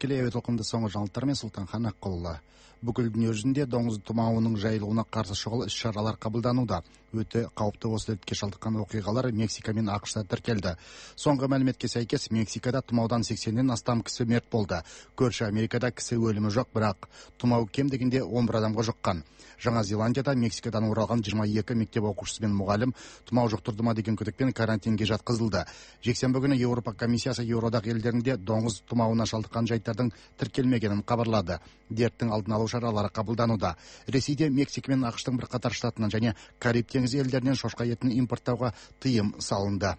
Тікелей әуе толқынында соңғы жаңалықтармен Сұлтанхан Аққұлы. Бүкіл дүние жүзінде доңыз тұмауының жайылуына қарсы шұғыл іс-шаралар қабылдануда. Өте қауіпті осы дертке шалдыққан оқиғалар Мексика мен ақш-та тіркелді. Соңғы мәліметке сәйкес Мексикада тұмаудан 80-нен астам кісі мерт болды. Көрші Америкада кісі өлімі жоқ, бірақ тұмау кем дегенде 11 адамға жұққан. Жаңа Зеландияда Мексикадан оралған 22 мектеп оқушысы мен мұғалім тұмау жұқтырды ма деген күдікпен карантинге жатқызылды. Жексенбі күні Еуропа комиссиясы Еуроодақ елдерінде доңыз тұмауына шалдыққан жайттардың тіркелмегенін хабарлады. Дерттің алдын алу шаралары қабылдануда. Ресейде Мексика мен ақш-тың бірқатар штатынан және Кариб теңізі елдерінен шошқа етін импорттауға тыйым салынды.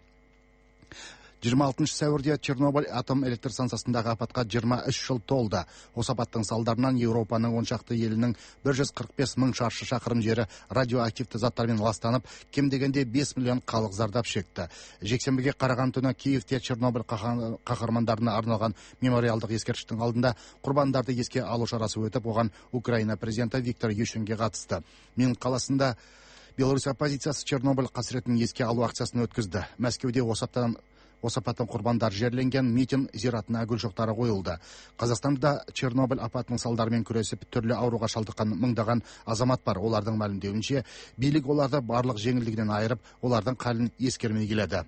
26 сәуірде Чернобыль атом электр станциясындағы апатқа 23 жыл толды. Осы апаттың салдарынан Еуропаның 10 шақты елінің 145 мың шаршы шақырым жері радиоактивті заттармен ластанып, кем дегенде 5 миллион халық зардап шекті. Жексенбіге қараған түні Киевте Чернобыль қаһармандарына арналған мемориалдық ескерткіштің алдында құрбандарды еске алу шарасы өтіп, оған Украина президенті Виктор Ющенко қатысты. Минск қаласында Беларусь оппозициясы Чернобыль қасіретін еске алу акциясын өткізді. Мәскеуде осы апаттың құрбандар жерленген митинг зиратына гүл шоқтары қойылды. Қазақстанда Чернобыль апатының салдарымен күресіп түрлі ауруға шалдыққан мыңдаған азамат бар. Олардың мәлімдеуінше, билік оларды барлық жеңілдігінен айырып, олардың халін ескермей келеді.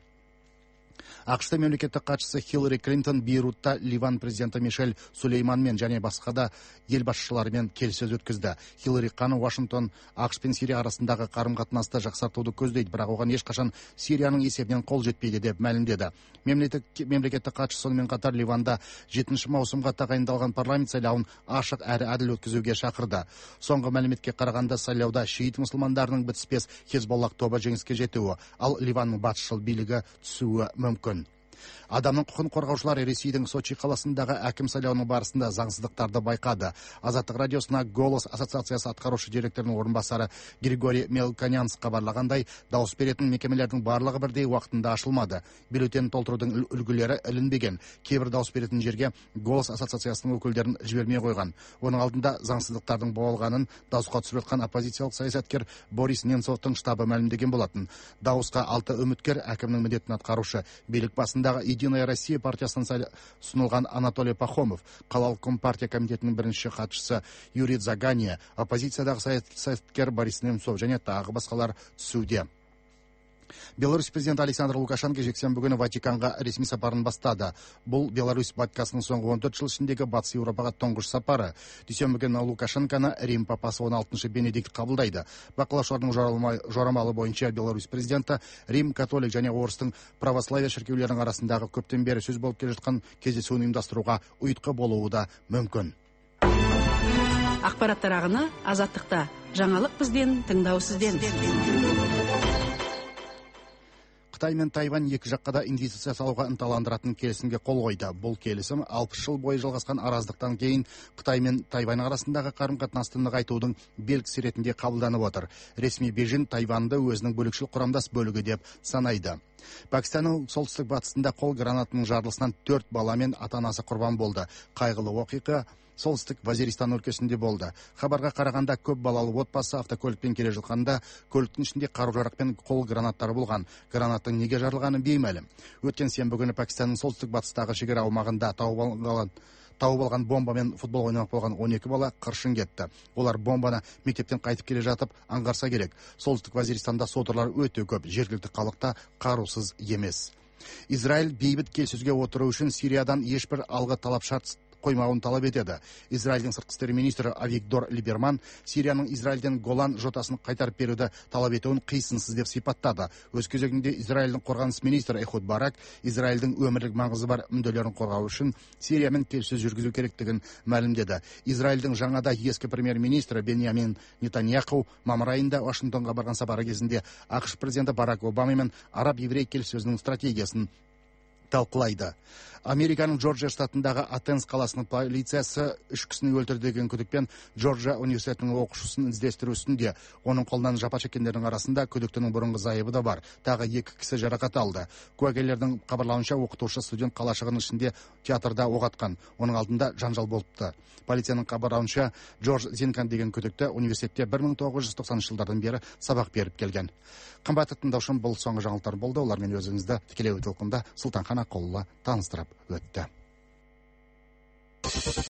ақш-та мемлекеттік хатшысы Хиллари Клинтон Бейрутта Ливан президенті Мишель Сулейманмен және басқа да ел басшыларымен келіссөз өткізді. Хиллари хан Вашингтон ақш пен Сирия арасындағы қарым-қатынасты жақсартуды көздейді, бірақ оған ешқашан Сирияның есебінен қол жетпейді деп мәлімдеді. Мемлекеттік хатшы сонымен қатар Ливанда 7 маусымға тағайындалған парламент сайлауын ашық әрі әділ өткізуге шақырды. Соңғы мәліметке қарағанда сайлауда шиит мұсылмандарының бітіспес Хезболлах тобы жеңіске жетуі, ал Ливанның батысшыл билігі түсуі мүмкін. Адамның құқын қорғаушылар Ресейдің Сочи қаласындағы әкім сайлауының барысында заңсыздықтарды байқады. Азаттық радиосына Голос ассоциациясы атқарушы директорының орынбасары Григорий Мелконянс хабарлағандай, дауыс беретін мекемелердің барлығы бірдей уақытында ашылмады. Бюллетень толтырудың үлгілері ілінбеген. Кейбір дауыс беретін жерге Голос ассоциациясының өкілдерін жібермей қойған. Оның алдында заңсыздықтардың болғанын дауысқа түсіріп жатқан оппозициялық саясаткер Борис Немцовтың штабы мәлімдеген болатын. Дауысқа 6 үміткер әкімнің міндетін атқарушы. Билік басындағы Единая Россия партиясынан ұсынылған Анатолий Пахомов, қалалық компартия комитетінің бірінші хатшысы Юрий Загания, оппозициядағы саясаткер Борис Немцов және тағы басқалар түсуде. Беларусь президенті Александр Лукашенко жексенбі күні Ватиканға ресми сапарын бастады. Бұл Беларусь баткасының соңғы 14 жыл ішіндегі Батыс Еуропаға тұңғыш сапары. Дүйсенбі күні Лукашенконы Рим папасы 16 Бенедикт қабылдайды. Бақылаушылардың жорамалы бойынша Беларусь президенті Рим католик және орыстың православия шіркеулерінің арасындағы көптен бері сөз болып келе жатқан кездесуін ұйымдастыруға ұйытқы болуы да мүмкін. Ақпараттар ағыны Азаттықта. Жаңалық бізден, тыңдау сізден. Қытай мен Тайвань екі жаққа да инвестиция салуға ынталандыратын келісімге қол қойды. Бұл келісім 60 жыл бойы жалғасқан араздықтан кейін Қытай мен Тайвань арасындағы қарым-қатынасты нығайтудың белгісі ретінде қабылданып отыр. Ресми Бейжің Тайваньды өзінің бөлікшіл құрамдас бөлігі деп санайды. Пәкістанның солтүстік батысында қол гранатының жарылысынан 4 бала мен ата-анасы құрбан болды. Қайғылы оқиға солтүстік Вазиристан өлкесінде болды. Хабарға қарағанда көп балалы отбасы автокөлікпен келе жатқанда көліктің ішінде қару-жарақ пен қол гранаттары болған. Гранаттың неге жарылғаны беймәлім. Өткен сенбі күні Пәкістанның солтүстік батыстағы шекара аумағында тауып алған бомбамен футбол ойнап болған 12 бала қыршын кетті. Олар бомбаны мектептен қайтып келе жатып аңғарса керек. Солтүстік Вазиристанда содырлар өте көп, жергілікті халықта қарусыз емес. Израиль бейбіт келіссөзге отыру үшін Сириядан ешбір алғы талап шарт қоймауын талап етеді. Израильдің сыртқы істер министрі Авигдор Либерман Сирияның Израильден Голан жотасын қайтарып беруді талап етуін қисынсыз деп сипаттады. Өз кезегінде Израильдің қорғаныс министрі Эхуд Барак Израильдің өмірлік маңызы бар мүдделерін қорғау үшін Сириямен келіссөз жүргізу керектігін мәлімдеді. Израильдің жаңада ескі премьер-министрі Беньямин Нетаньяху мамыр айында Вашингтонға барған сапары кезінде ақш президенті Барак Обамамен араб-еврей келіссөзінің стратегиясын талқылайды. Американың Джорджия штатындағы Атенс қаласының полициясы 3 кісіні өлтірді деген күдікпен Джорджия университетінің оқушысын іздестіру үстінде. Оның қолынан жапа шеккендердің арасында күдіктінің бұрынғы зайыбы да бар. Тағы 2 кісі жарақат алды. Куәгерлердің хабарлауынша оқытушы студент қалашығының ішінде театрда оқ атқан. Оның алдында жанжал болыпты. Полицияның хабарлауынша Джордж Зинкан деген күдікті университетте 1990 жылдардан бері сабақ беріп келген. Қымбатты тыңдаушым, бұл соңғы жаңалықтар болды. Олармен өзіңізді тікелей толқында Сұлтанхан Аққұлы таныстырып өтті.